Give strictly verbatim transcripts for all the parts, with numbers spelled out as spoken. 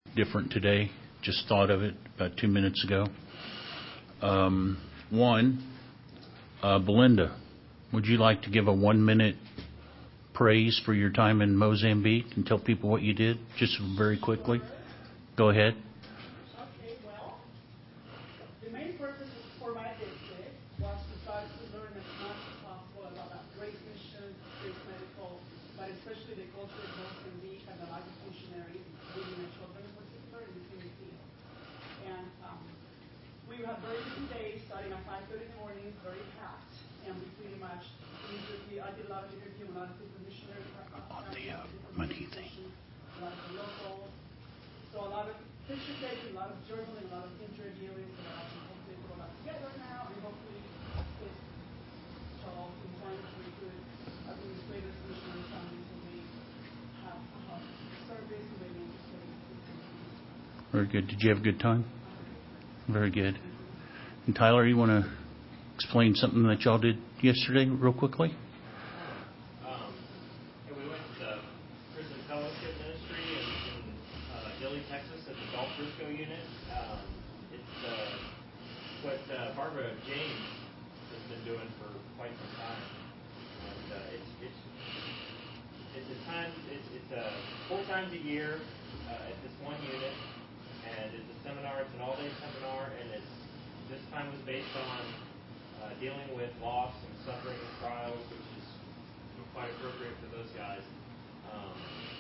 different today. Just thought of it about two minutes ago. Um, one, uh, Belinda, would you like to give a one-minute praise for your time in Mozambique and tell people what you did, just very quickly? Go ahead. Okay, well, the main purpose for my visit was to try to learn as much as possible about that great mission, great medical, but especially the culture of Mozambique and the life of missionaries, women and children in particular, in the same field. And um, we had very busy days, starting at five thirty in the morning, very packed, and we pretty much, we, I did a lot of interviewing, a lot of different missionaries, On the uh, money thing. a lot of locals. So a lot of picture taking, a lot of journaling, a lot of interviewing, so that I can hopefully put all that together now, and hopefully it shall in time to recruit administrators, missionary families, who may have a service, who may be interested in this. Very good. Did you have a good time? Very good. And Tyler, you want to explain something that y'all did yesterday real quickly? Um, and we went to the Prison Fellowship Ministry in, in uh, Dilley, Texas, at the Gulf Briscoe unit. Um, it's uh, what uh, Barbara James has been doing for quite some time, and uh, it's it's it's a time it's it's uh, four times a year uh, at this one unit, and it's a seminar. It's an all-day seminar, and it's this time was based on uh, dealing with loss and suffering and trials, which is quite appropriate for those guys. Um,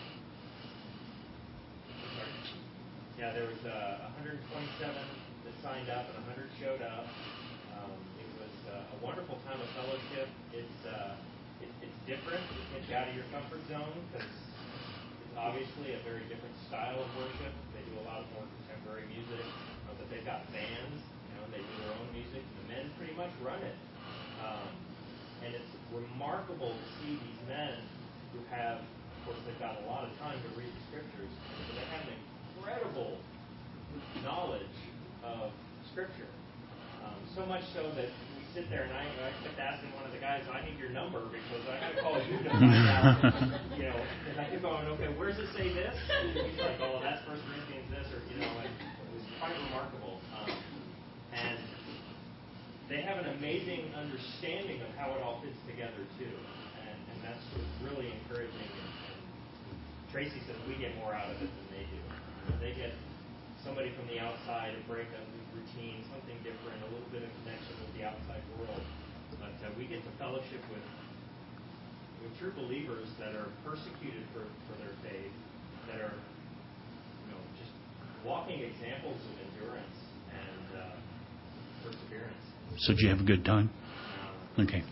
sorry. Yeah, there was uh, one hundred twenty-seven that signed up, and one hundred showed up. Um, it was uh, a wonderful time of fellowship. It's uh, it, it's different. It gets you out of your comfort zone because it's obviously a very different style of worship. They do a lot of more contemporary music, uh, but they've got bands. You know, they do their own music. The men pretty much run it. Um, and it's remarkable to see these men who have, of course, they've got a lot of time to read the scriptures, but they have an incredible knowledge of scripture. Um, so much so that we sit there and I, I kept asking one of the guys, I need your number because I got to call you to find out, you know, and I keep going, okay, where does it say this? And he's like, oh, that's First Corinthians this, or, you know, and it was quite remarkable. Um, and they have an amazing understanding of how it all fits together, too. And, and that's what's really encouraging. And, and Tracy says we get more out of it than they do. They get somebody from the outside to break up the routine, something different, a little bit of connection with the outside world. But uh, we get to fellowship with, with true believers that are persecuted for, for their faith, that are, you know, just walking examples of endurance and uh, perseverance. So did you have a good time? Okay.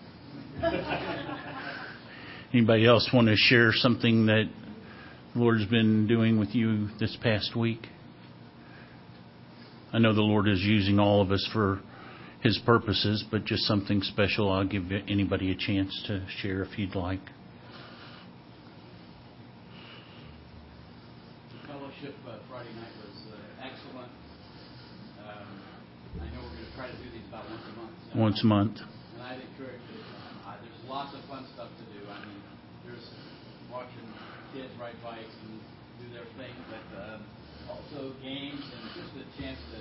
Anybody else want to share something that the Lord has been doing with you this past week? I know the Lord is using all of us for His purposes, but just something special. I'll give anybody a chance to share if you'd like. The fellowship uh, Friday night was uh, excellent. Um, I know we're going to try to do these about once a month. So Once a month. And I'd encourage you. Uh, there's lots of fun stuff to do. I mean, there's watching kids ride bikes and do their thing, but um, also games and just a chance to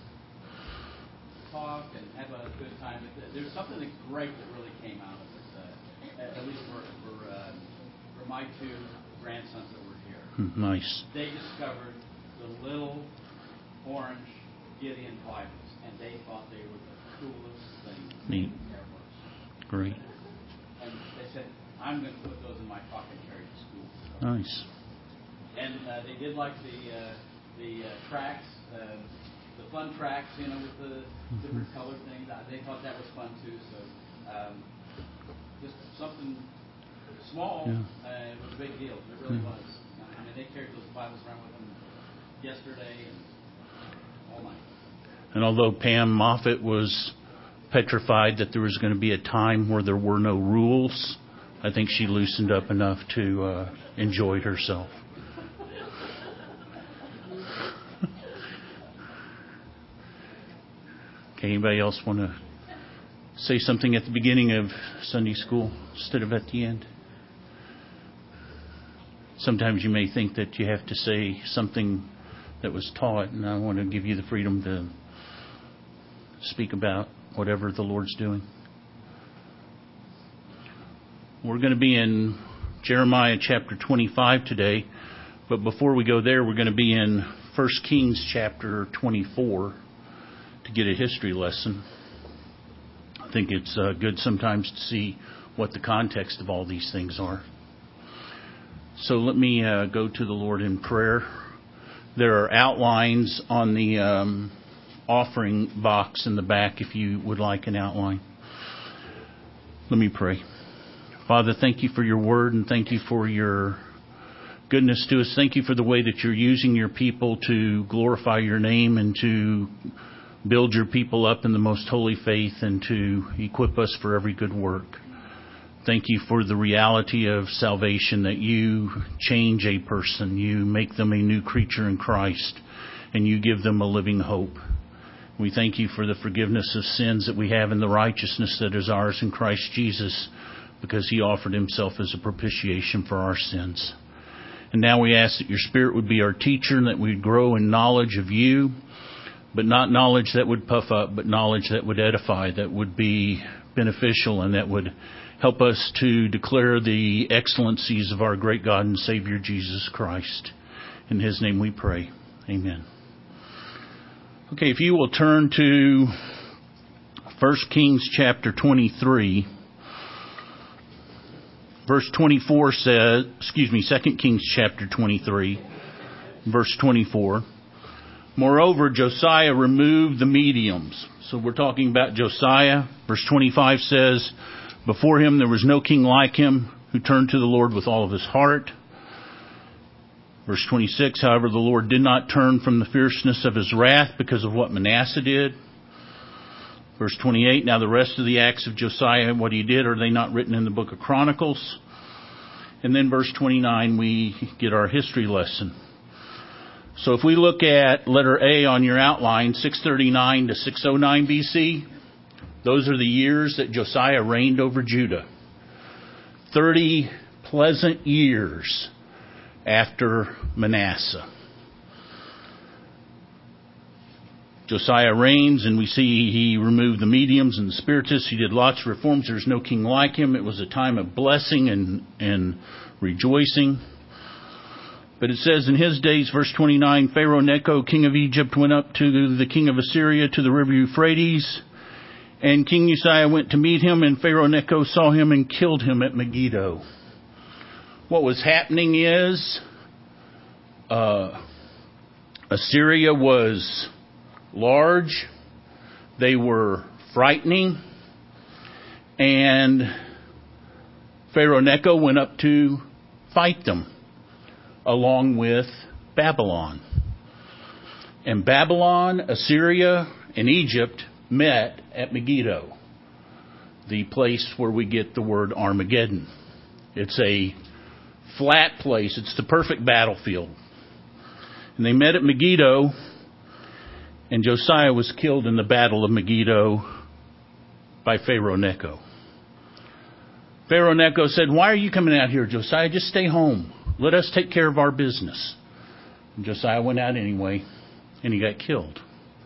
talk and have a good time. There's something that's great that really came out of this, uh, at least for for, uh, for my two grandsons that were here. Nice. They discovered the little orange Gideon Bibles, and they thought they were the coolest thing Neat. there was. Great. And they said, I'm going to put those in my pocket and carry to school. Nice. And uh, they did like the uh, the uh, tracks, uh, the fun tracks, you know, with the different colored things. They thought that was fun too. So um, just something small Yeah. uh, was a big deal. It really Yeah. was. I mean, they carried those Bibles around with them yesterday and all night. And although Pam Moffett was petrified that there was going to be a time where there were no rules, I think she loosened up enough to uh, enjoy herself. Okay, anybody else want to say something at the beginning of Sunday school instead of at the end? Sometimes you may think that you have to say something that was taught, and I want to give you the freedom to speak about whatever the Lord's doing. We're going to be in Jeremiah chapter twenty-five today, but before we go there, we're going to be in First Kings chapter twenty-four to get a history lesson. I think it's uh, good sometimes to see what the context of all these things are. So let me uh, go to the Lord in prayer. There are outlines on the um, offering box in the back if you would like an outline. Let me pray. Father, thank you for your word and thank you for your goodness to us. Thank you for the way that you're using your people to glorify your name and to build your people up in the most holy faith and to equip us for every good work. Thank you for the reality of salvation, that you change a person, you make them a new creature in Christ, and you give them a living hope. We thank you for the forgiveness of sins that we have in the righteousness that is ours in Christ Jesus, because he offered himself as a propitiation for our sins. And now we ask that your Spirit would be our teacher and that we'd grow in knowledge of you, but not knowledge that would puff up, but knowledge that would edify, that would be beneficial, and that would help us to declare the excellencies of our great God and Savior Jesus Christ. In his name we pray. Amen. Okay, if you will turn to First Kings chapter twenty-three. Verse twenty-four says, excuse me, Second Kings chapter twenty-three, verse twenty-four. Moreover, Josiah removed the mediums. So we're talking about Josiah. Verse twenty-five says, before him there was no king like him who turned to the Lord with all of his heart. Verse twenty-six, however, the Lord did not turn from the fierceness of his wrath because of what Manasseh did. Verse twenty-eight, now the rest of the acts of Josiah, what he did, are they not written in the book of Chronicles? And then verse twenty-nine, we get our history lesson. So if we look at letter A on your outline, six thirty-nine to six oh nine B C, those are the years that Josiah reigned over Judah. Thirty pleasant years after Manasseh. Josiah reigns, and we see he removed the mediums and the spiritists. He did lots of reforms. There's no king like him. It was a time of blessing and, and rejoicing. But it says in his days, verse twenty-nine, Pharaoh Necho, king of Egypt, went up to the king of Assyria to the river Euphrates. And King Uzziah went to meet him, and Pharaoh Necho saw him and killed him at Megiddo. What was happening is uh, Assyria was large, they were frightening, and Pharaoh Necho went up to fight them along with Babylon. And Babylon, Assyria, and Egypt met at Megiddo, the place where we get the word Armageddon. It's a flat place. It's the perfect battlefield. And they met at Megiddo, and Josiah was killed in the battle of Megiddo by Pharaoh Necho. Pharaoh Necho said, why are you coming out here, Josiah? Just stay home. Let us take care of our business. And Josiah went out anyway, and he got killed.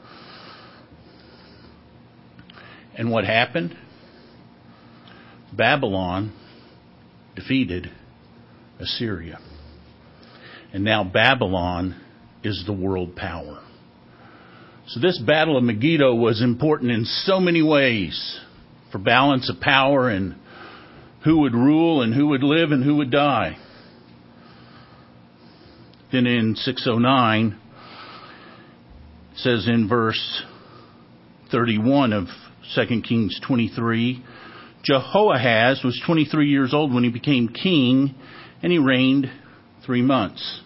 And what happened? Babylon defeated Assyria. And now Babylon is the world power. So this battle of Megiddo was important in so many ways for balance of power and who would rule and who would live and who would die. Then in six oh nine, it says in verse thirty-one of Second Kings twenty-three, Jehoahaz was twenty-three years old when he became king, and he reigned three months.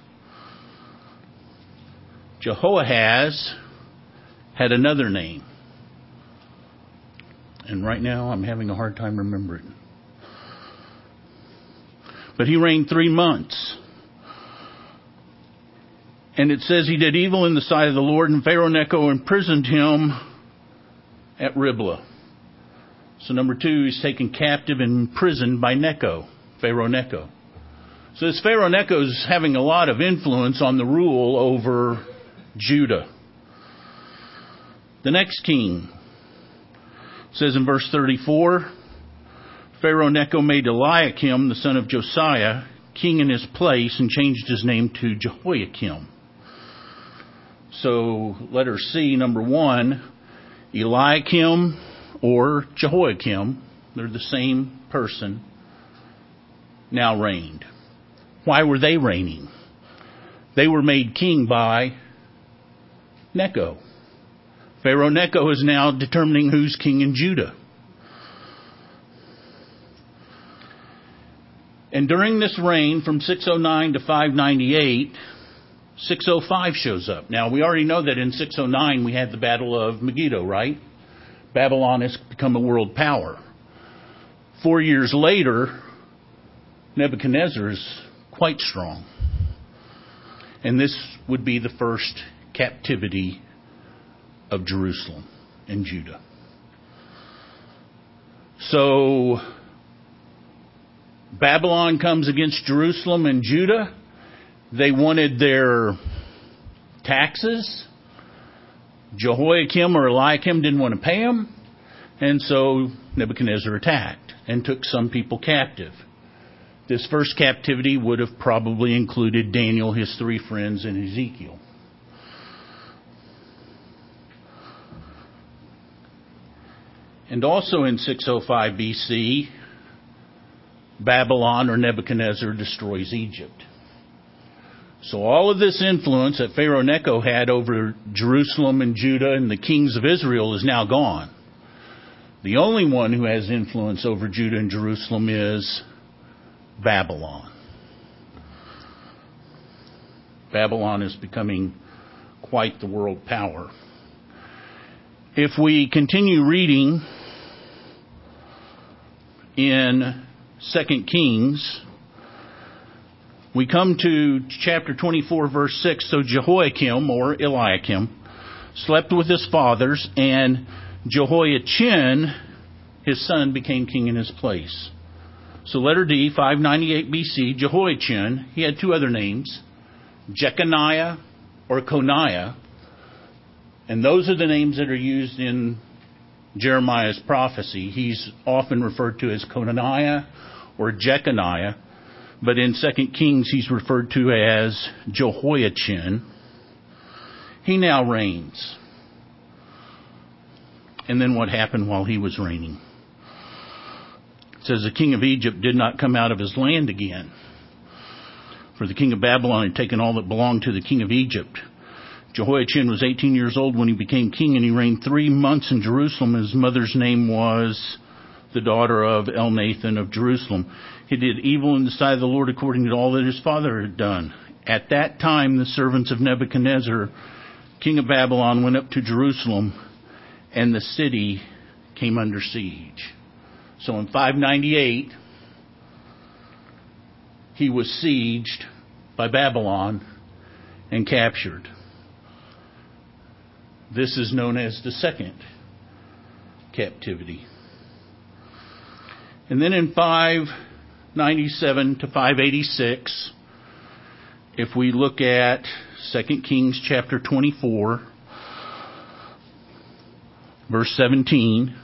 Jehoahaz had another name. And right now I'm having a hard time remembering. But he reigned three months. And it says he did evil in the sight of the Lord, and Pharaoh Necho imprisoned him at Riblah. So number two, he's taken captive and imprisoned by Necho, Pharaoh Necho. So this Pharaoh Necho is having a lot of influence on the rule over Judah. The next king says in verse thirty-four, Pharaoh Necho made Eliakim, the son of Josiah, king in his place and changed his name to Jehoiakim. So letter C, number one, Eliakim or Jehoiakim, they're the same person, now reigned. Why were they reigning? They were made king by Necho. Pharaoh Necho is now determining who's king in Judah. And during this reign from six oh nine to five ninety-eight, six oh five shows up. Now, we already know that in six oh nine we had the Battle of Megiddo, right? Babylon has become a world power. Four years later, Nebuchadnezzar is quite strong. And this would be the first captivity of Jerusalem and Judah. So, Babylon comes against Jerusalem and Judah. They wanted their taxes. Jehoiakim or Eliakim didn't want to pay them. And so Nebuchadnezzar attacked and took some people captive. This first captivity would have probably included Daniel, his three friends, and Ezekiel. And also in six oh five B C, Babylon or Nebuchadnezzar destroys Egypt. So all of this influence that Pharaoh Necho had over Jerusalem and Judah and the kings of Israel is now gone. The only one who has influence over Judah and Jerusalem is Babylon. Babylon is becoming quite the world power. If we continue reading in Second Kings, we come to chapter twenty-four, verse six. So Jehoiakim, or Eliakim, slept with his fathers, and Jehoiachin, his son, became king in his place. So letter D, five ninety-eight B C, Jehoiachin, he had two other names, Jeconiah or Coniah, and those are the names that are used in Jeremiah's prophecy. He's often referred to as Coniah or Jeconiah, but in Second Kings he's referred to as Jehoiachin. He now reigns. And then what happened while he was reigning? It says the king of Egypt did not come out of his land again, for the king of Babylon had taken all that belonged to the king of Egypt. Jehoiachin was eighteen years old when he became king, and he reigned three months in Jerusalem. His mother's name was the daughter of Elnathan of Jerusalem. He did evil in the sight of the Lord according to all that his father had done. At that time, the servants of Nebuchadnezzar, king of Babylon, went up to Jerusalem, and the city came under siege. So in five ninety-eight, he was sieged by Babylon and captured. This is known as the second captivity. And then in five ninety-seven to five eighty-six, if we look at Second Kings chapter twenty-four, verse seventeen,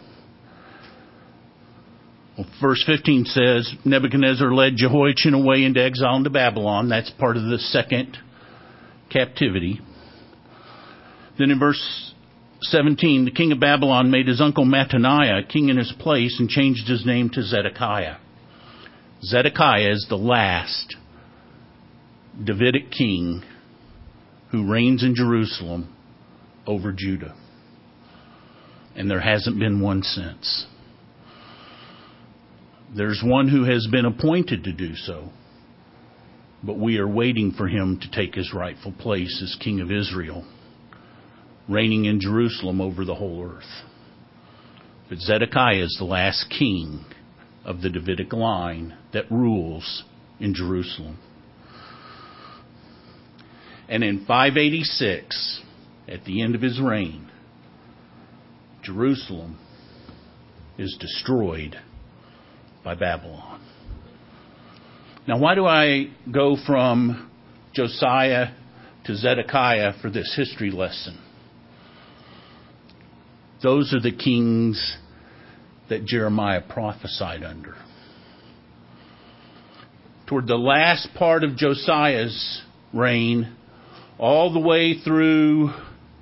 well, verse fifteen says, Nebuchadnezzar led Jehoiachin away into exile into Babylon. That's part of the second captivity. Then in verse seventeen, the king of Babylon made his uncle Mattaniah king in his place and changed his name to Zedekiah. Zedekiah is the last Davidic king who reigns in Jerusalem over Judah. And there hasn't been one since. There's one who has been appointed to do so, but we are waiting for him to take his rightful place as king of Israel, reigning in Jerusalem over the whole earth. But Zedekiah is the last king of the Davidic line that rules in Jerusalem. And in five eighty-six, at the end of his reign, Jerusalem is destroyed by Babylon. Now, why do I go from Josiah to Zedekiah for this history lesson. Those are the kings that Jeremiah prophesied under. Toward the last part of Josiah's reign, all the way through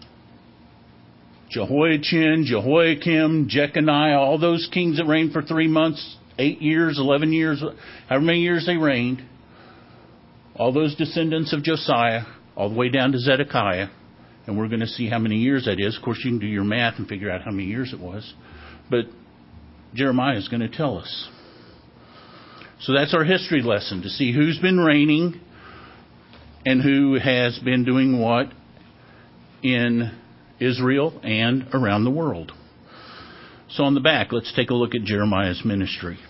Jehoiachin, Jehoiakim, Jeconiah, all those kings that reigned for three months, eight years, eleven years, however many years they reigned, all those descendants of Josiah, all the way down to Zedekiah, and we're going to see how many years that is. Of course, you can do your math and figure out how many years it was. But Jeremiah is going to tell us. So that's our history lesson, to see who's been reigning and who has been doing what in Israel and around the world. So on the back, let's take a look at Jeremiah's ministry.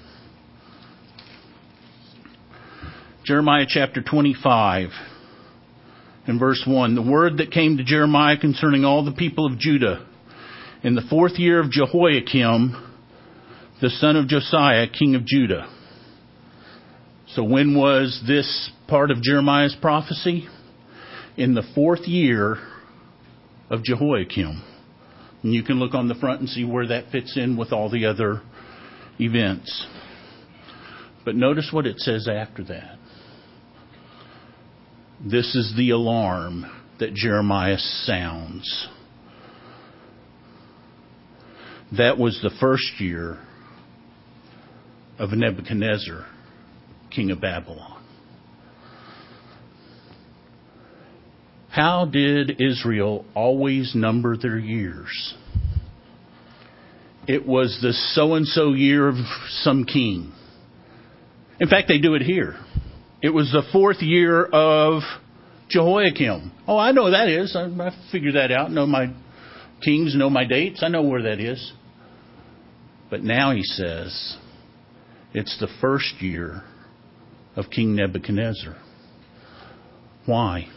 Jeremiah chapter twenty-five and verse one. The word that came to Jeremiah concerning all the people of Judah in the fourth year of Jehoiakim, the son of Josiah, king of Judah. So when was this part of Jeremiah's prophecy? In the fourth year of Jehoiakim. And you can look on the front and see where that fits in with all the other events. But notice what it says after that. This is the alarm that Jeremiah sounds. That was the first year of Nebuchadnezzar, king of Babylon. How did Israel always number their years? It was the so-and-so year of some king. In fact, they do it here. It was the fourth year of Jehoiakim. Oh, I know what that is. I, I figured that out. Know my kings, know my dates. I know where that is. But now he says it's the first year of King Nebuchadnezzar. Why?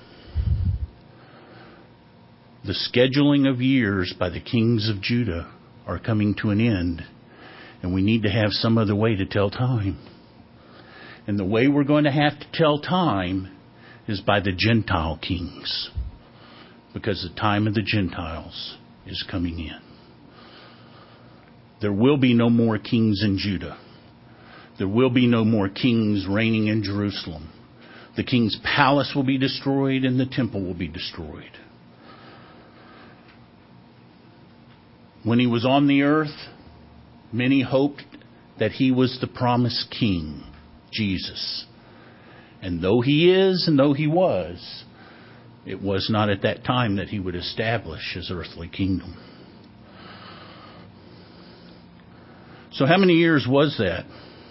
The scheduling of years by the kings of Judah are coming to an end, and we need to have some other way to tell time. And the way we're going to have to tell time is by the Gentile kings, because the time of the Gentiles is coming in. There will be no more kings in Judah. There will be no more kings reigning in Jerusalem. The king's palace will be destroyed and the temple will be destroyed. When he was on the earth, many hoped that he was the promised king, Jesus. And though he is and though he was, it was not at that time that he would establish his earthly kingdom. So how many years was that?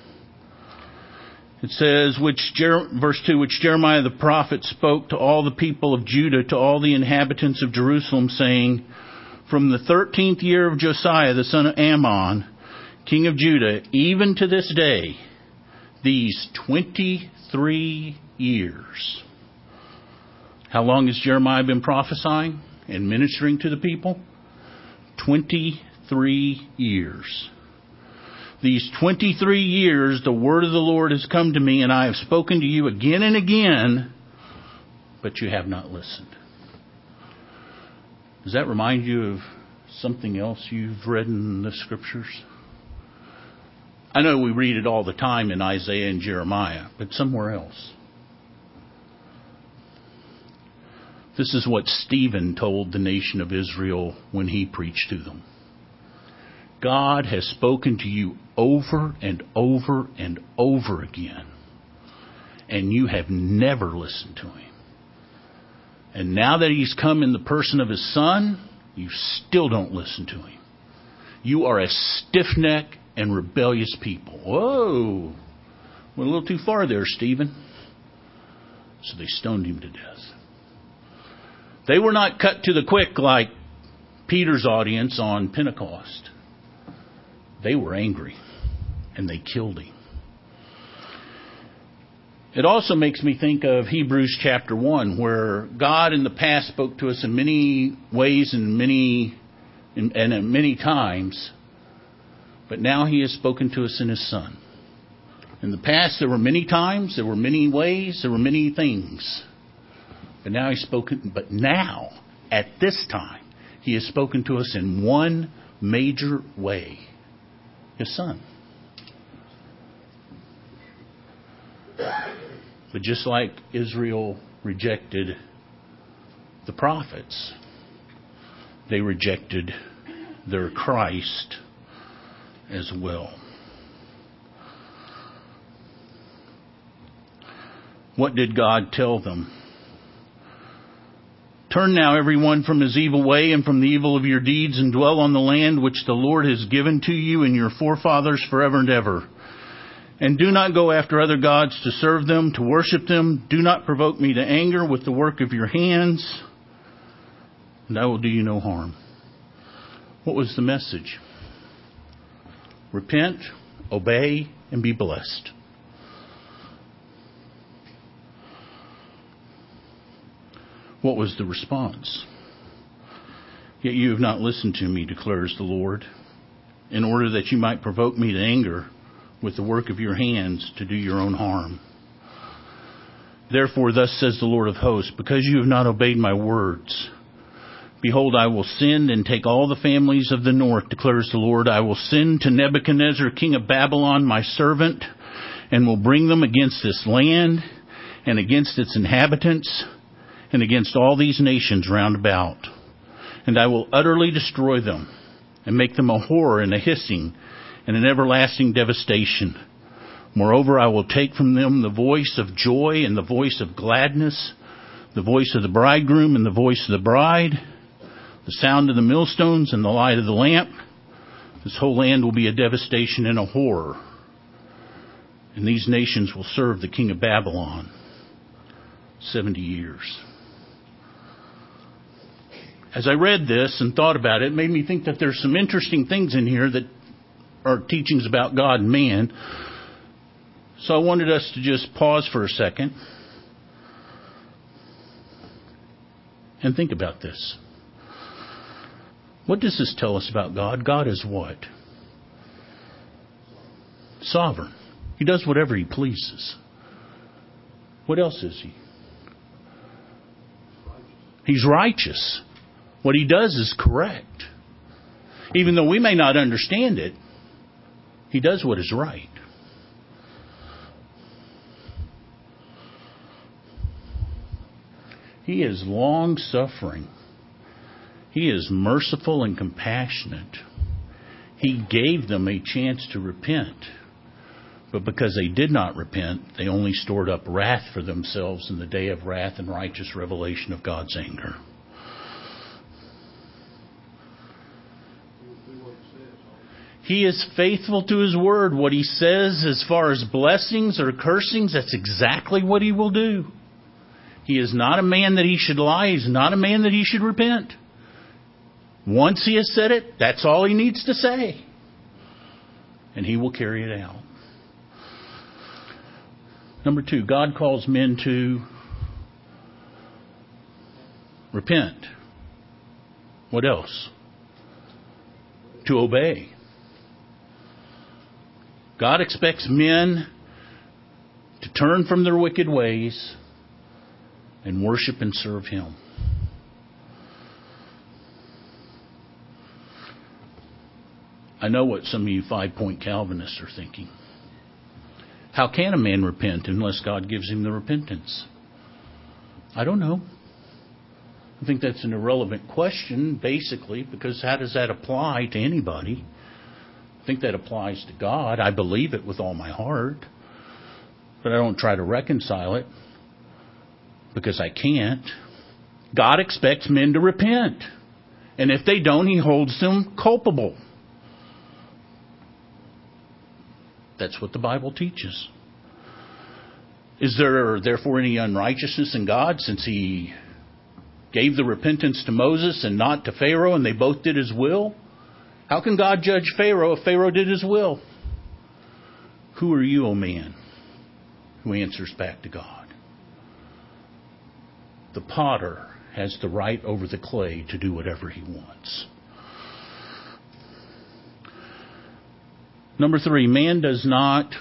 It says, which Jer- verse two, which Jeremiah the prophet spoke to all the people of Judah, to all the inhabitants of Jerusalem, saying, from the thirteenth year of Josiah, the son of Ammon, king of Judah, even to this day, these twenty-three years. How long has Jeremiah been prophesying and ministering to the people? twenty-three years. These twenty-three years, the word of the Lord has come to me, and I have spoken to you again and again, but you have not listened. Does that remind you of something else you've read in the scriptures? I know we read it all the time in Isaiah and Jeremiah, but somewhere else. This is what Stephen told the nation of Israel when he preached to them. God has spoken to you over and over and over again, and you have never listened to him. And now that he's come in the person of his son, you still don't listen to him. You are a stiff-necked and rebellious people. Whoa! Went a little too far there, Stephen. So they stoned him to death. They were not cut to the quick like Peter's audience on Pentecost. They were angry, and they killed him. It also makes me think of Hebrews chapter one, where God in the past spoke to us in many ways and many and at many times, but now he has spoken to us in his Son. In the past, there were many times, there were many ways, there were many things. But now he's spoken, but now, at this time, he has spoken to us in one major way. His Son. But just like Israel rejected the prophets, they rejected their Christ as well. What did God tell them? Turn now everyone from his evil way and from the evil of your deeds and dwell on the land which the Lord has given to you and your forefathers forever and ever. And do not go after other gods to serve them, to worship them. Do not provoke me to anger with the work of your hands, and I will do you no harm. What was the message? Repent, obey, and be blessed. What was the response? Yet you have not listened to me, declares the Lord, in order that you might provoke me to anger with the work of your hands to do your own harm. Therefore, thus says the Lord of hosts, because you have not obeyed my words, behold, I will send and take all the families of the north, declares the Lord. I will send to Nebuchadnezzar, king of Babylon, my servant, and will bring them against this land and against its inhabitants and against all these nations round about. And I will utterly destroy them and make them a horror and a hissing and an everlasting devastation. Moreover, I will take from them the voice of joy and the voice of gladness, the voice of the bridegroom and the voice of the bride, the sound of the millstones and the light of the lamp. This whole land will be a devastation and a horror. And these nations will serve the king of Babylon seventy years. As I read this and thought about it, it made me think that there's some interesting things in here that are teachings about God and man. So I wanted us to just pause for a second and think about this. What does this tell us about God? God is what? Sovereign. He does whatever he pleases. What else is he? He's righteous. What he does is correct. Even though we may not understand it, he does what is right. He is long-suffering. He is merciful and compassionate. He gave them a chance to repent. But because they did not repent, they only stored up wrath for themselves in the day of wrath and righteous revelation of God's anger. He is faithful to his word. What he says as far as blessings or cursings, that's exactly what he will do. He is not a man that he should lie. He's not a man that he should repent. Once he has said it, that's all he needs to say. And he will carry it out. Number two, God calls men to repent. What else? To obey. God expects men to turn from their wicked ways and worship and serve him. I know what some of you five-point Calvinists are thinking. How can a man repent unless God gives him the repentance? I don't know. I think that's an irrelevant question, basically, because how does that apply to anybody? I think that applies to God. I believe it with all my heart. But I don't try to reconcile it because I can't. God expects men to repent. And if they don't, he holds them culpable. That's what the Bible teaches. Is there therefore any unrighteousness in God since he gave the repentance to Moses and not to Pharaoh and they both did his will? How can God judge Pharaoh if Pharaoh did his will? Who are you, O man, who answers back to God? The potter has the right over the clay to do whatever he wants. Number three, man does not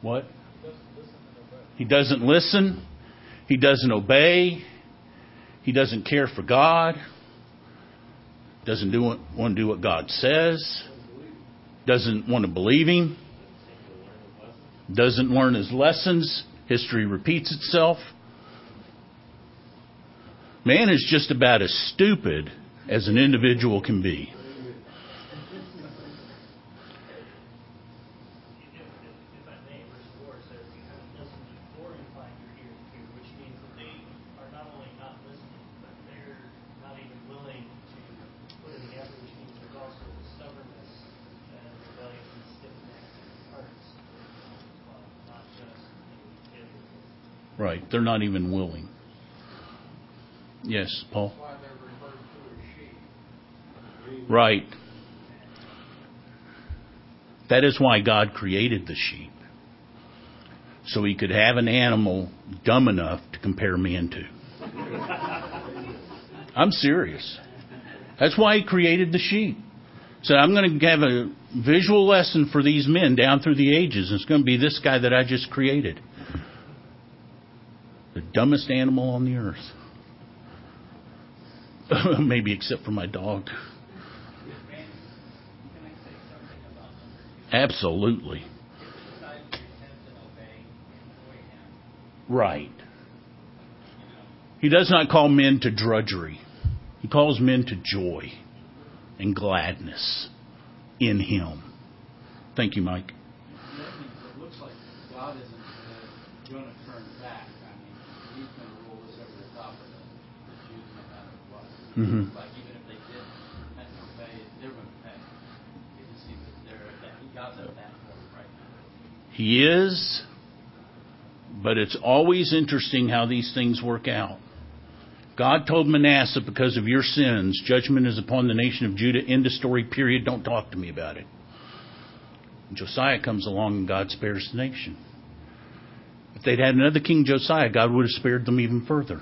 What? He doesn't listen. He doesn't obey. He doesn't care for God. Doesn't do what, want to do what God says. Doesn't want to believe Him. Doesn't learn His lessons. History repeats itself. Man is just about as stupid as an individual can be. Right. They're not even willing. Yes, Paul? That's why they're referred to as sheep. Right. That is why God created the sheep. So He could have an animal dumb enough to compare man to. I'm serious. That's why He created the sheep. So I'm going to have a visual lesson for these men down through the ages. It's going to be this guy that I just created. The dumbest animal on the earth. Maybe except for my dog. Absolutely. Right. He does not call men to drudgery. He calls men to joy and gladness in Him. Thank you, Mike. It looks like God isn't uh, going to turn back. I mean, He's going to rule this over the top of the, the Jews no matter what. Mm-hmm. Like even if they did have to pay, they're going to pay. You can see that they're that God's at that point right now. He is, but it's always interesting how these things work out. God told Manasseh, because of your sins, judgment is upon the nation of Judah. End of story, period. Don't talk to me about it. And Josiah comes along and God spares the nation. If they'd had another king, Josiah, God would have spared them even further.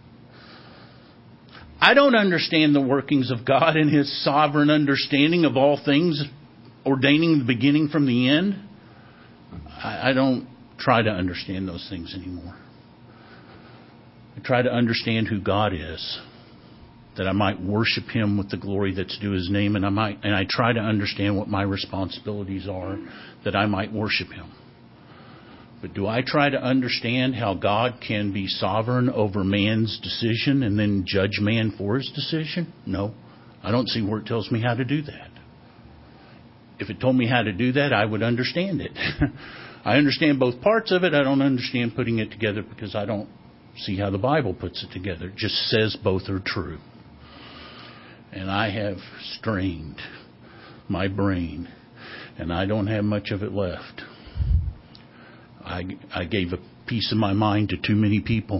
I don't understand the workings of God and His sovereign understanding of all things, ordaining the beginning from the end. I, I don't try to understand those things anymore. I try to understand who God is, that I might worship Him with the glory that's due His name, and I might, and I try to understand what my responsibilities are, that I might worship Him. But do I try to understand how God can be sovereign over man's decision and then judge man for his decision? No. I don't see where it tells me how to do that. If it told me how to do that, I would understand it. I understand both parts of it. I don't understand putting it together because I don't see how the Bible puts it together. It just says both are true. And I have strained my brain, and I don't have much of it left. I, I gave a piece of my mind to too many people.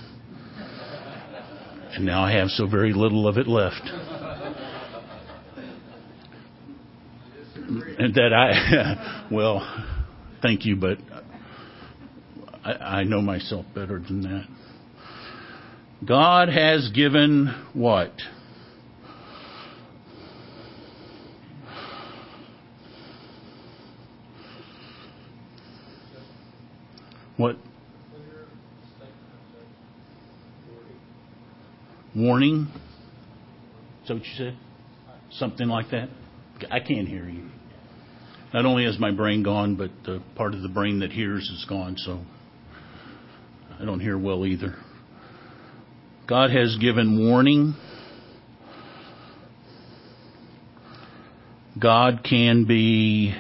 And now I have so very little of it left. And that I, well, thank you, but I, I know myself better than that. God has given what? What? Warning? Is that what you said? Something like that? I can't hear you. Not only is my brain gone, but the part of the brain that hears is gone, so I don't hear well either. God has given warning. God can be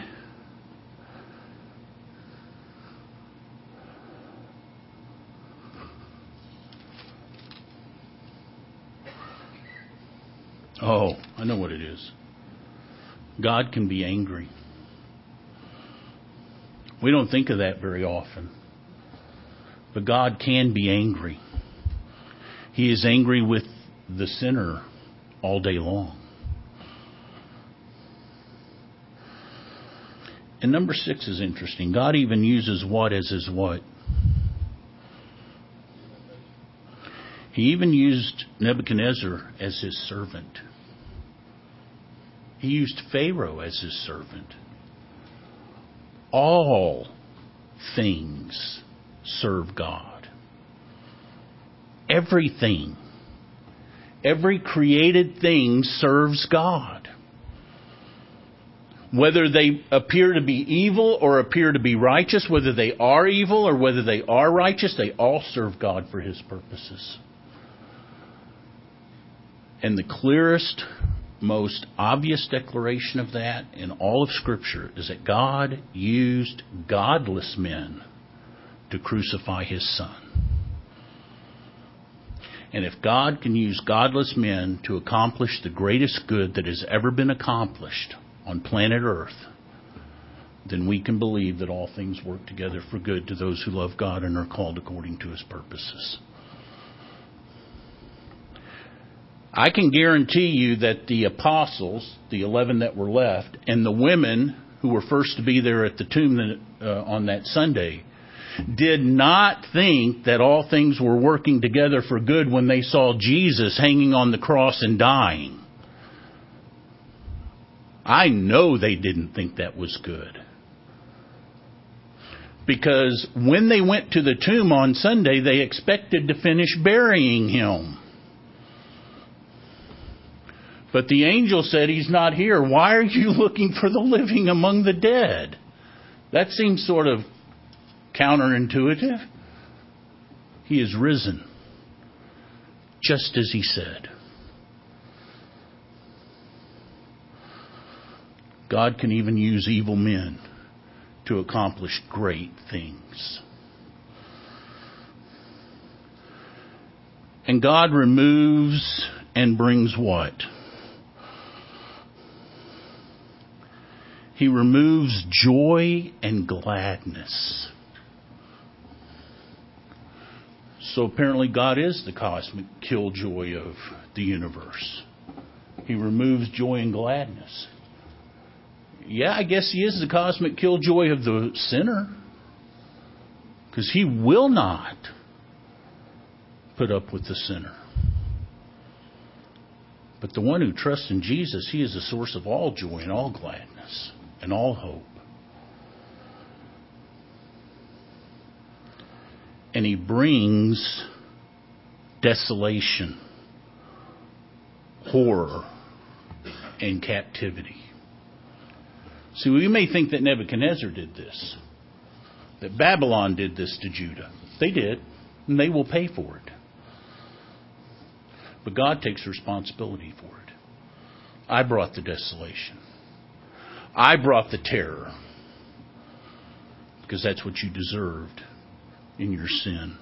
Oh, I know what it is. God can be angry. We don't think of that very often. But God can be angry. He is angry with the sinner all day long. And number six is interesting. God even uses what as his what? He even used Nebuchadnezzar as his servant. He used Pharaoh as his servant. All things serve God. Everything. Every created thing serves God. Whether they appear to be evil or appear to be righteous, whether they are evil or whether they are righteous, they all serve God for His purposes. And the clearest, most obvious declaration of that in all of Scripture is that God used godless men to crucify His Son. And if God can use godless men to accomplish the greatest good that has ever been accomplished on planet Earth, then we can believe that all things work together for good to those who love God and are called according to His purposes. I can guarantee you that the apostles, the eleven that were left, and the women who were first to be there at the tomb uh, on that Sunday, did not think that all things were working together for good when they saw Jesus hanging on the cross and dying. I know they didn't think that was good. Because when they went to the tomb on Sunday, they expected to finish burying Him. But the angel said, He's not here. Why are you looking for the living among the dead? That seems sort of counterintuitive. He is risen, just as He said. God can even use evil men to accomplish great things. And God removes and brings what? He removes joy and gladness. So apparently God is the cosmic killjoy of the universe. He removes joy and gladness. Yeah, I guess He is the cosmic killjoy of the sinner. Because He will not put up with the sinner. But the one who trusts in Jesus, He is the source of all joy and all gladness and all hope. And He brings desolation, horror, and captivity. See, we may think that Nebuchadnezzar did this, that Babylon did this to Judah. They did, and they will pay for it. But God takes responsibility for it. I brought the desolation. I brought the terror. Because that's what you deserved in your sin.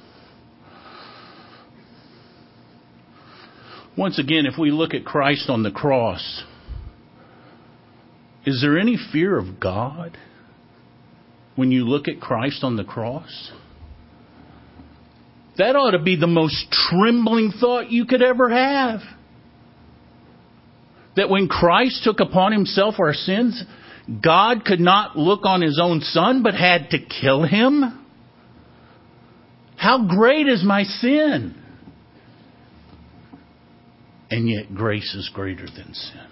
Once again, if we look at Christ on the cross, is there any fear of God when you look at Christ on the cross? That ought to be the most trembling thought you could ever have. That when Christ took upon Himself our sins, God could not look on His own Son, but had to kill Him? How great is my sin? And yet grace is greater than sin.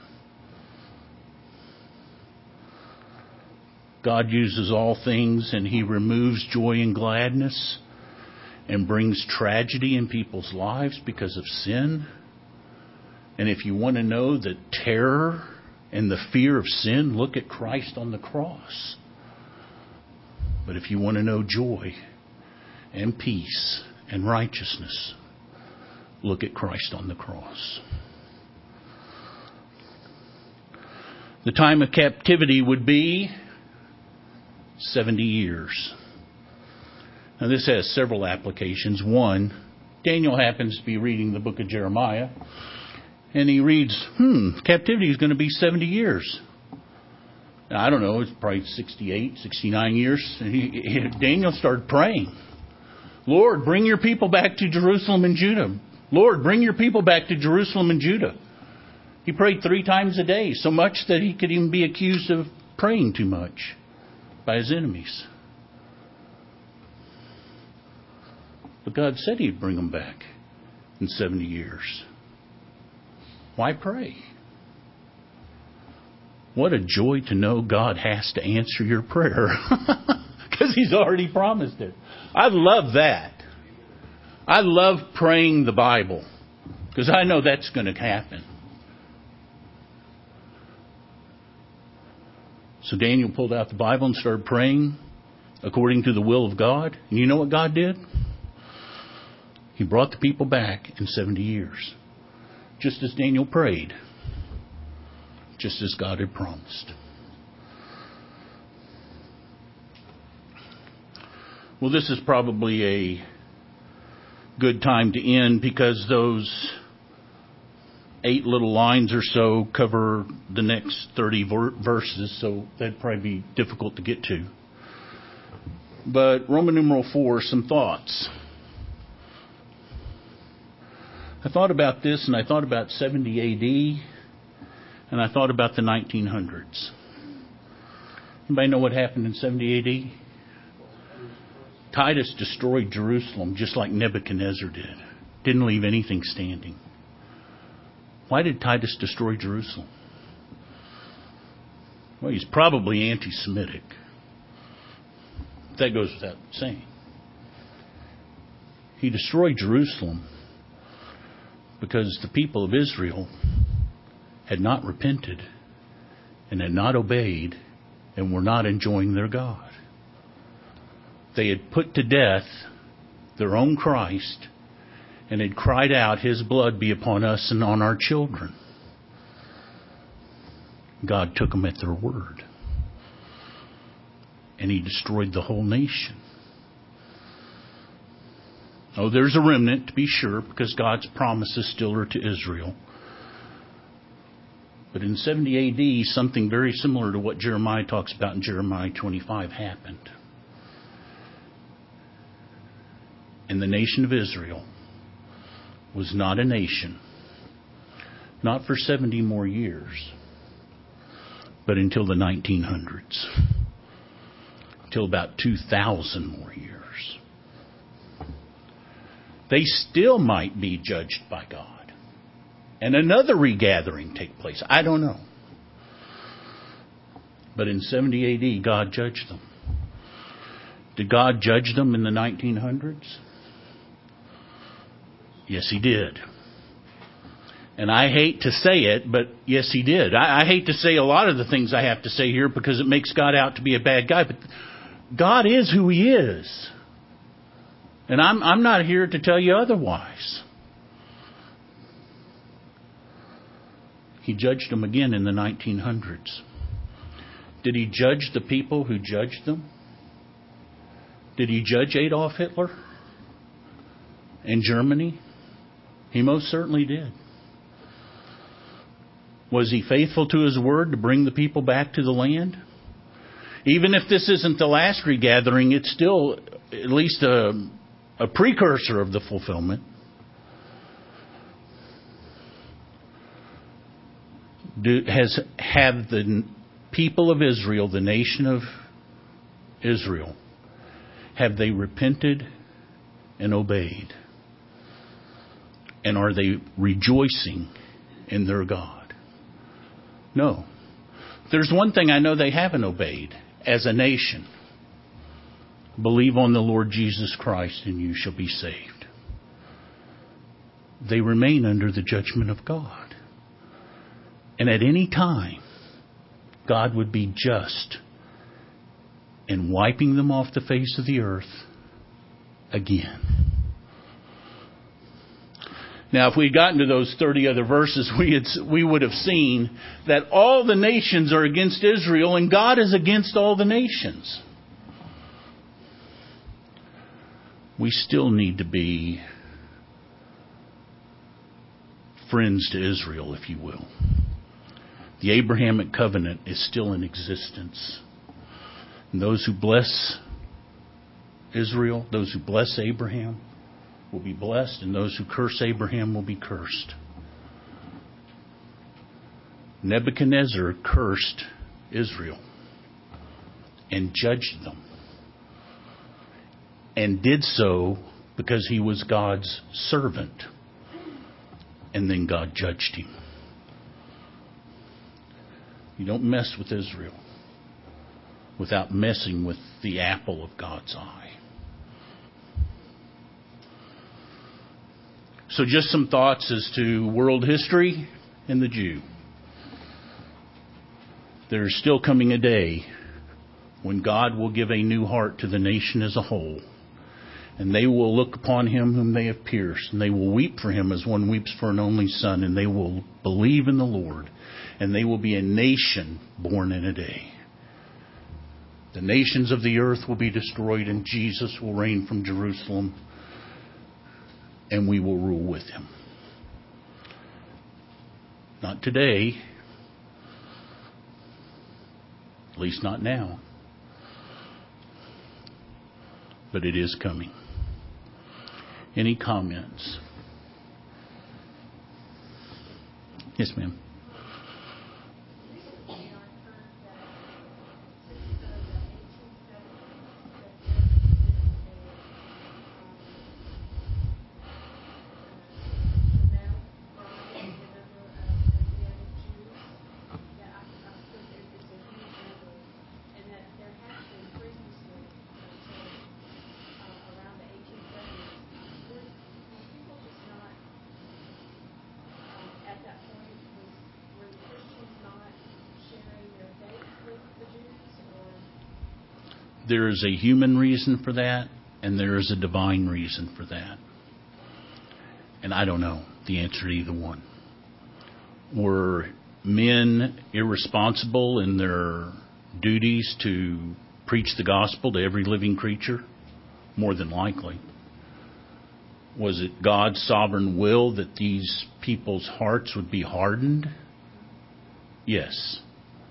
God uses all things, and He removes joy and gladness and brings tragedy in people's lives because of sin. And if you want to know the terror and the fear of sin, look at Christ on the cross. But if you want to know joy and peace and righteousness, look at Christ on the cross. The time of captivity would be seventy years. Now this has several applications. One, Daniel happens to be reading the book of Jeremiah, and he reads, hmm, captivity is going to be seventy years. Now, I don't know, it's probably sixty-eight, sixty-nine years. And he, he, Daniel started praying. Lord, bring your people back to Jerusalem and Judah. Lord, bring your people back to Jerusalem and Judah. He prayed three times a day, so much that he could even be accused of praying too much by his enemies. But God said He'd bring them back in seventy years. Why pray? What a joy to know God has to answer your prayer. because He's already promised it. I love that. I love praying the Bible because I know that's going to happen. So Daniel pulled out the Bible and started praying according to the will of God. And you know what God did? He brought the people back in seventy years. Just as Daniel prayed. Just as God had promised. Well, this is probably a good time to end because those eight little lines or so cover the next thirty ver- verses, so that'd probably be difficult to get to. But Roman numeral four, some thoughts. I thought about this, and I thought about seventy A D, and I thought about the nineteen hundreds. Anybody know what happened in seventy A D? Titus destroyed Jerusalem just like Nebuchadnezzar did. Didn't leave anything standing. Why did Titus destroy Jerusalem? Well, he's probably anti-Semitic. That goes without saying. He destroyed Jerusalem because the people of Israel had not repented and had not obeyed and were not enjoying their God. They had put to death their own Christ and had cried out, His blood be upon us and on our children. God took them at their word. And He destroyed the whole nation. Oh, there's a remnant, to be sure, because God's promises still are to Israel. But in seventy A D, something very similar to what Jeremiah talks about in Jeremiah twenty-five happened. And the nation of Israel was not a nation, not for seventy more years, but until the nineteen hundreds, until about two thousand more years. They still might be judged by God, and another regathering take place. I don't know. But in seventy A D, God judged them. Did God judge them in the nineteen hundreds? Yes, He did. And I hate to say it, but yes, He did. I, I hate to say a lot of the things I have to say here because it makes God out to be a bad guy. But God is who He is. And I'm, I'm not here to tell you otherwise. He judged them again in the nineteen hundreds. Did He judge the people who judged them? Did He judge Adolf Hitler in Germany? He most certainly did. Was He faithful to His word to bring the people back to the land? Even if this isn't the last regathering, it's still at least a, a precursor of the fulfillment. Do, has have the people of Israel, the nation of Israel, have they repented and obeyed? And are they rejoicing in their God? No. There's one thing I know they haven't obeyed as a nation. Believe on the Lord Jesus Christ and you shall be saved. They remain under the judgment of God. And at any time, God would be just in wiping them off the face of the earth again. Now, if we'd gotten to those thirty other verses, we had, we would have seen that all the nations are against Israel and God is against all the nations. We still need to be friends to Israel, if you will. The Abrahamic covenant is still in existence. And those who bless Israel, those who bless Abraham, will be blessed, and those who curse Abraham will be cursed. Nebuchadnezzar cursed Israel and judged them, and did so because he was God's servant, and then God judged him. You don't mess with Israel. without messing with the apple of God's eye. So just some thoughts as to world history and the Jew. There's still coming a day when God will give a new heart to the nation as a whole. And they will look upon him whom they have pierced. And they will weep for him as one weeps for an only son. And they will believe in the Lord. And they will be a nation born in a day. The nations of the earth will be destroyed. And Jesus will reign from Jerusalem. And we will rule with him. Not today. At least not now. But it is coming. Any comments? Yes, ma'am. There is a human reason for that, and there is a divine reason for that. And I don't know the answer to either one. Were men irresponsible in their duties to preach the gospel to every living creature? More than likely. Was it God's sovereign will that these people's hearts would be hardened? Yes.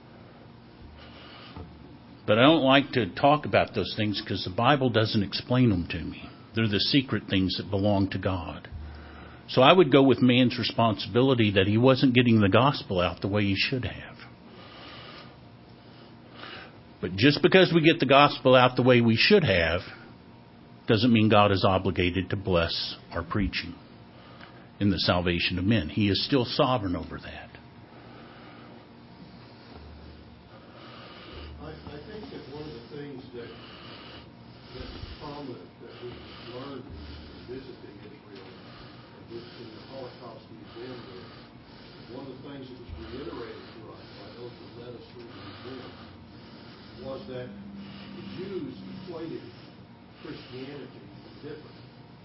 But I don't like to talk about those things because the Bible doesn't explain them to me. They're the secret things that belong to God. So I would go with man's responsibility that he wasn't getting the gospel out the way he should have. But just because we get the gospel out the way we should have doesn't mean God is obligated to bless our preaching in the salvation of men. He is still sovereign over that. Was that the Jews equated Christianity with different,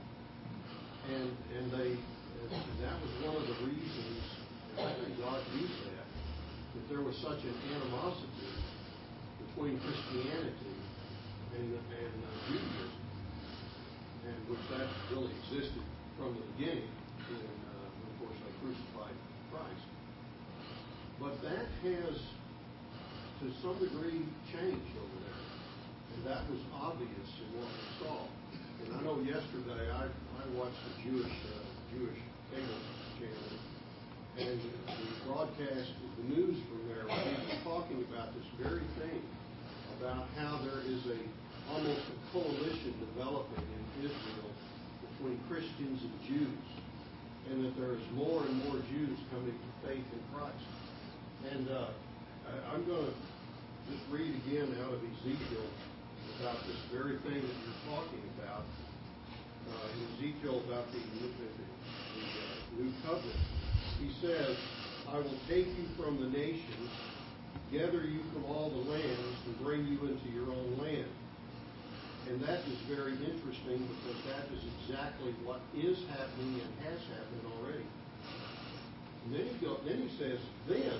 and and they and that was one of the reasons, and I think God used that, that there was such an animosity between Christianity and and uh, Judaism, and which that really existed from the beginning, and uh, of course they crucified Christ, but that has to some degree changed over there. And that was obvious in what we saw. And I know yesterday I, I watched the Jewish uh, Jewish cable channel, and the broadcast, the news from there, was talking about this very thing, about how there is a almost a coalition developing in Israel between Christians and Jews, and that there is more and more Jews coming to faith in Christ. And uh, I, I'm going to just read again out of Ezekiel about this very thing that you're talking about. Uh, in Ezekiel about the, the, the, the uh, new covenant. He says, I will take you from the nations, gather you from all the lands, and bring you into your own land. And that is very interesting because that is exactly what is happening and has happened already. And then he, go, then he says, then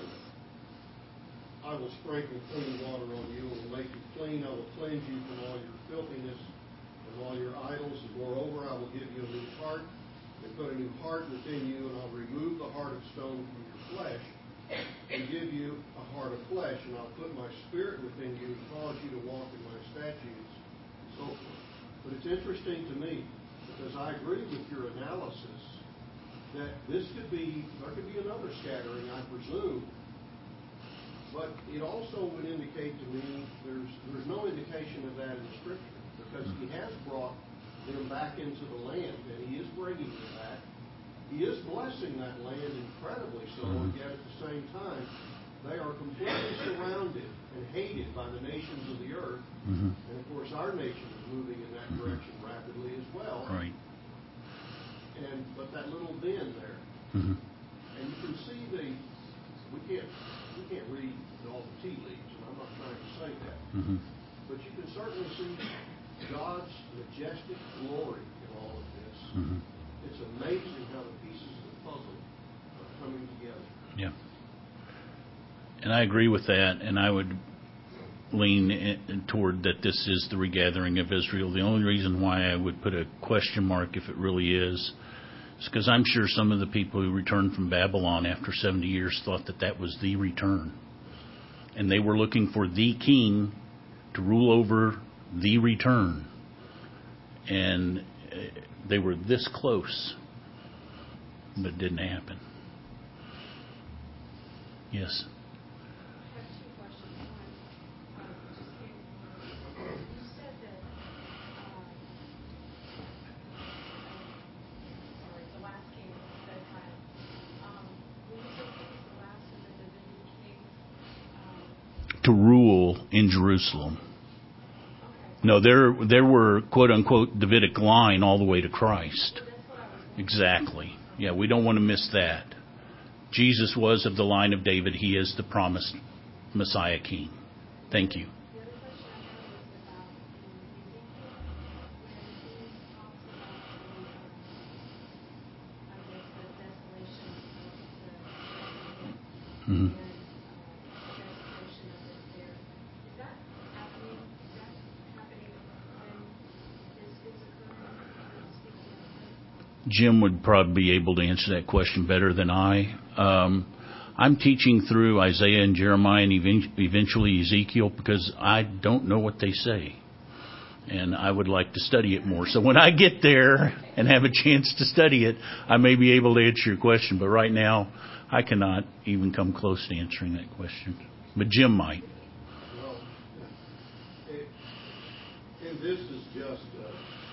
I will sprinkle clean water on you and will make you clean. I will cleanse you from all your filthiness and all your idols. And moreover, I will give you a new heart and put a new heart within you. And I'll remove the heart of stone from your flesh and give you a heart of flesh. And I'll put my spirit within you and cause you to walk in my statutes and so forth. But it's interesting to me because I agree with your analysis that this could be, there could be another scattering, I presume. But it also would indicate to me there's there's no indication of that in the Scripture because he has brought them back into the land and he is bringing them back. He is blessing that land incredibly so, and yet at the same time, they are completely surrounded and hated by the nations of the earth. Mm-hmm. And of course, our nation is moving in that direction rapidly as well. Right. And but that little bend there, Mm-hmm. and you can see the we can't we can't read all the tea leaves, and I'm not trying to say that, Mm-hmm. but you can certainly see God's majestic glory in all of this. Mm-hmm. It's amazing how the pieces of the puzzle are coming together. Yeah. And I agree with that, and I would lean in, toward that this is the regathering of Israel. The only reason why I would put a question mark, if it really is, is because I'm sure some of the people who returned from Babylon after seventy years thought that that was the return. And they were looking for the king to rule over the return. And they were this close, but it didn't happen. Yes? I have two questions. One, um, just came from, you said that, um, sorry, the last king was bedtime. Um, when you said he was the last of the Davidic kings, um, To rule in Jerusalem. okay. No, there there were quote unquote Davidic line all the way to Christ. So that's what I was wondering. Exactly. Yeah, we don't want to miss that. Jesus was of the line of David. He is the promised Messiah King. Thank you. The other question I had was about in Ezekiel, when he talks about the, um, I guess, the desolation of the Mhm. and uh, desecration of it there. Is that happening? Is that happening when this is occurring? When he's speaking of it? Jim would probably be able to answer that question better than I. Um, I'm teaching through Isaiah and Jeremiah and even- eventually Ezekiel because I don't know what they say. And I would like to study it more. So when I get there and have a chance to study it, I may be able to answer your question. But right now, I cannot even come close to answering that question. But Jim might. Well, it, and this is just, uh,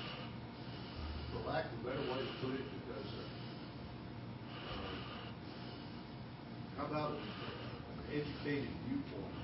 for lack of a better way to put it, because uh, um, how about an educated viewpoint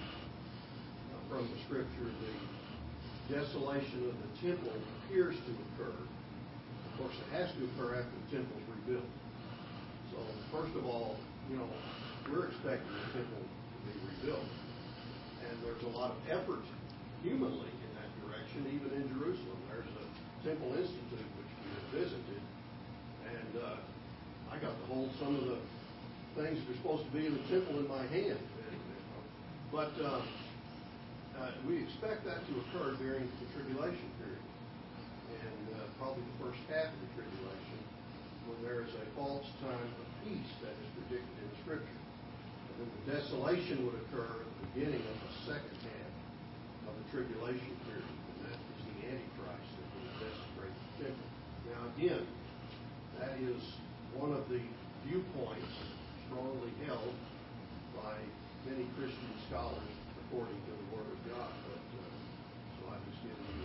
uh, from the Scripture? The desolation of the temple appears to occur. Of course, it has to occur after the temple's rebuilt. So, first of all, you know, we're expecting the temple to be rebuilt. And there's a lot of effort humanly in that direction, even in Jerusalem. There's a Temple Institute, which we have visited, and uh, I got to hold some of the things that are supposed to be in the temple in my hand. But uh, uh, we expect that to occur during the tribulation period, and uh, probably the first half of the tribulation, when there is a false time of peace that is predicted in the Scripture. And then the desolation would occur at the beginning of the second half of the tribulation period, and that is the Antichrist that will desecrate the temple. Now again, that is one of the viewpoints strongly held by many Christian scholars according to the Word of God. But uh, so I'm just giving you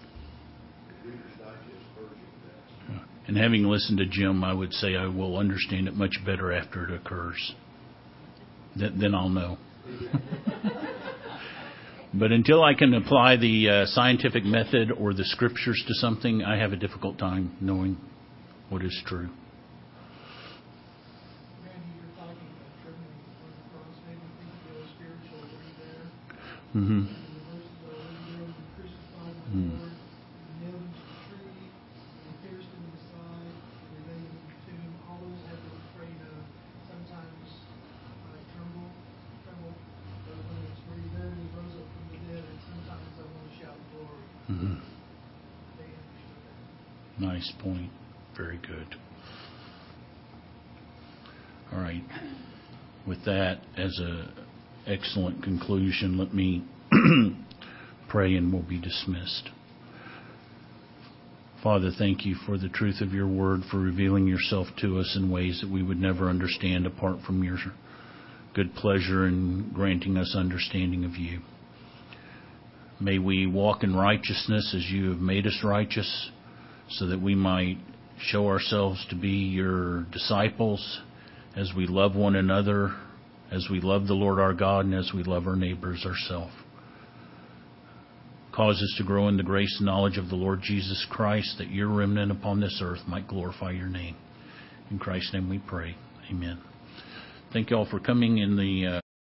a Reader's Digest version of that. And having listened to Jim, I would say I will understand it much better after it occurs. Th- then I'll know. But until I can apply the uh, scientific method or the scriptures to something, I have a difficult time knowing what is true. Randy, you're talking about trimming on the cross, maybe think of the spiritual word there. Mm-hmm. And the verses are over there, the crucified the Mm. Lord, and nailed him to the tree, and pierced him in the side, and they laid him in the tomb. All those had to refrain of sometimes uh, tremble, tremble. But when it's where he buried and rose up from the dead, and sometimes I want to shout glory. Mm-hmm. They understood that. Nice point. Very good. All right. With that as a excellent conclusion, let me pray and we'll be dismissed. Father, thank you for the truth of your word, for revealing yourself to us in ways that we would never understand apart from your good pleasure in granting us understanding of you. May we walk in righteousness as you have made us righteous, so that we might show ourselves to be your disciples as we love one another as we love the Lord our God and as we love our neighbors ourselves. Cause us to grow in the grace and knowledge of the Lord Jesus Christ, that your remnant upon this earth might glorify your name. In Christ's name we pray. Amen. Thank you all for coming in the... Uh